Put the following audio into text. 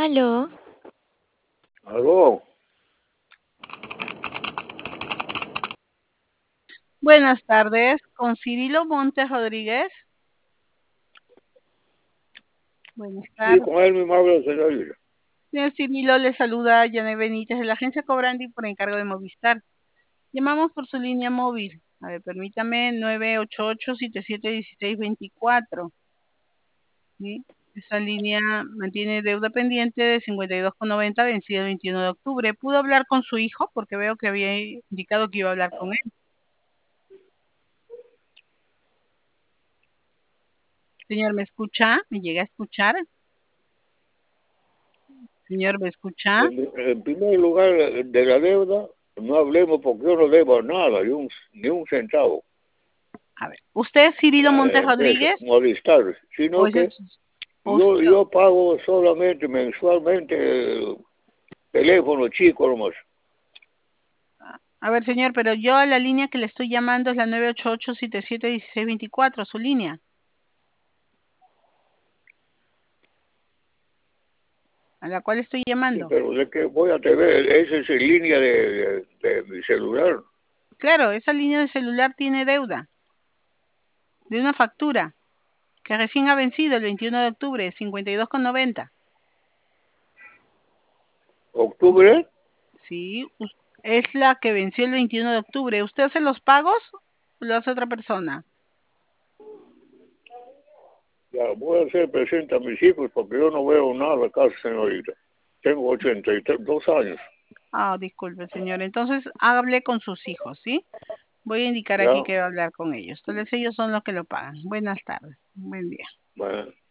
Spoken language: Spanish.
Aló, Aló, Buenas tardes, con Cirilo Montes Rodríguez. Buenas sí, tardes. con él mismo habla el señor. Señor Cirilo, le saluda Janet Benítez de la agencia Cobrandi por encargo de Movistar. Llamamos por su línea móvil. A ver, permítame, 988-771624. ¿Sí? Esa línea mantiene deuda pendiente de 52,90 vencida el 21 de octubre. ¿Pudo hablar con su hijo? Porque veo que había indicado que iba a hablar con él. Señor, ¿me escucha? ¿Me llega a escuchar? Señor, ¿me escucha? En primer lugar, de la deuda, no hablemos porque yo no debo nada, ni un centavo A ver, ¿usted es Cirilo a la Montes empresa, Rodríguez? Movistar, ¿O sino ese que es usted? yo pago solamente mensualmente el teléfono chico nomás. A ver, señor, pero yo a la línea que le estoy llamando es la 988-771624, su línea, a la cual estoy Sí, llamando. pero de que voy a tener, esa es en línea de mi celular. Claro, esa línea de celular tiene deuda de una factura que recién ha vencido el 21 de octubre, 52,90. ¿Octubre? Sí, es la que venció el 21 de octubre. ¿Usted hace los pagos o lo hace otra persona? Ya, voy a hacer presente a mis hijos porque yo no veo nada casi, señorita. Tengo 82 años. Ah, disculpe, señor. Entonces, hable con sus hijos, ¿sí? Voy a indicar aquí ¿Ya? que va a hablar con ellos. Entonces, ellos son los que lo pagan. Buenas tardes. Buen día. Bueno.